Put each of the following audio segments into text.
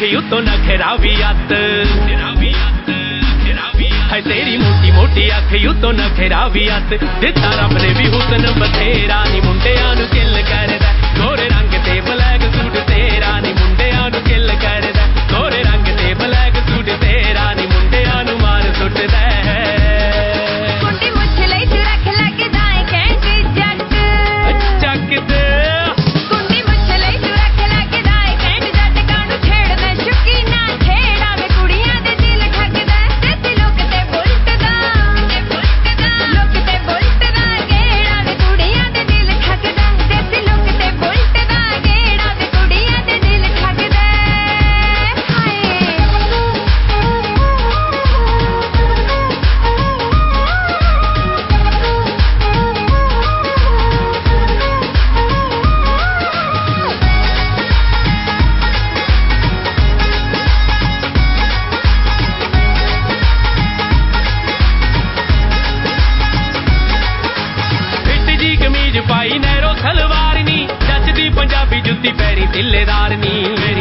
अखी उत्तों नखरा भी अत है तेरी मोटी मोटी अखी उत्तों नखरा भी अत दिता रब ने भी हुसन बथेरा नी मुंडियां नू किल करदा गोरे रंग ते ब्लैक सूट तेरा नी मुंडियां नू किल करदा गोरे रंग ते ब्लैक सूट तेरा नी मुंडियां नू मार सुटदा कुंडी मुछ लई तू रख लगदा है कैंट जट चक दे कुंडी मुछ लई तू रख लगदा है कैंट जट कानू छेड़दा शुकी ना छेड़ा वे कुड़ियां दे दिल ठगदा देसी लोक ते बुलटदा लोक ते बुलटदा गेड़ा वे कुड़ियां दे दिल ठगदा देसी लोक ते बुलटदा गेड़ा वे कुड़ियां दे दिल ठगदा फिट जी कमीज पाई नैरो सलवार नी जचदी पंजाबी जुत्ती पैरी तिल्लेदार नी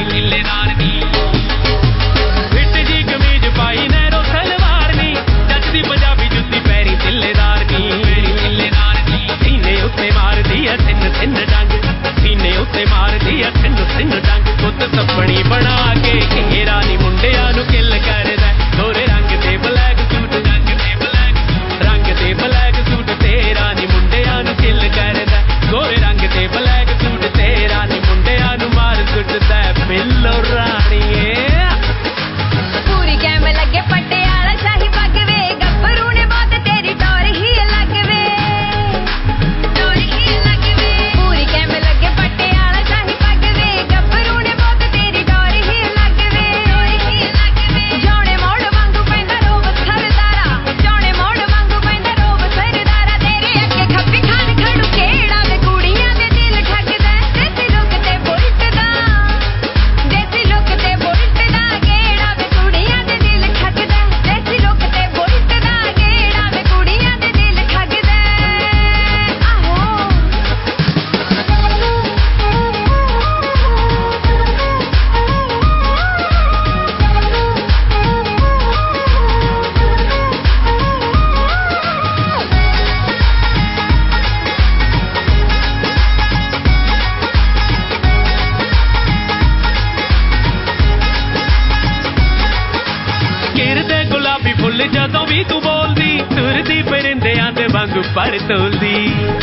फिट जी कमीज पाई नैरो सलवार नी जचदी पंजाबी जुत्ती पैरी तिल्लेदार नी सीने उत्ते मारदी है थिन थिन डंग सीने उत्ते मारदी है थिन थिन डंग पुत सपनी बना के घेरा नी मुंडियां नू किल करदा गोरे रंग ते ब्लैक सूट रंग ते ब्लैक सूट तेरा नी मुंडियां नू किल करदा गोरे रंग ते ब्लैक सूट तेरा नी मुंडियां नू मार सुटदा बिल्लो राणीए पूरी कैम लगे पटियाला शाही पग वे गब्बरू ने बहुत तेरी टोर ही अलग वे पूरी कैम लगे पटियाला शाही पग वे गब्बरू ने बहुत तेरी टोर ही अलग वे जौने मोड़ वांगू पैंदा रोब सरदारा जौने मोड़ वांगू पैंदा रोब सरदारा तेरे अगे खप्पी खान खड़ू केड़ा वे कुड़ियां दे दिल ठगदा देसी लोक ते बुलटदा गेड़ा वे कुड़ियां दे दिल ठगदा देसी लोक ते बुलटदा गेड़ा वे कुड़ियां दे दिल ठगदा किरदे गुलाबी फुल जदों भी तू बोलदी तुरदी परिंदियां दे वांगू पर तोलदी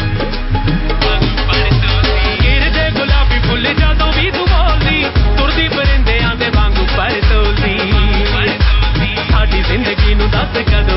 किरदे गुलाबी फुल जदों भी तू बोलदी तुरदी परिंदियां दे वांगू पर तोलदी साडी जिंदगी नू दस कद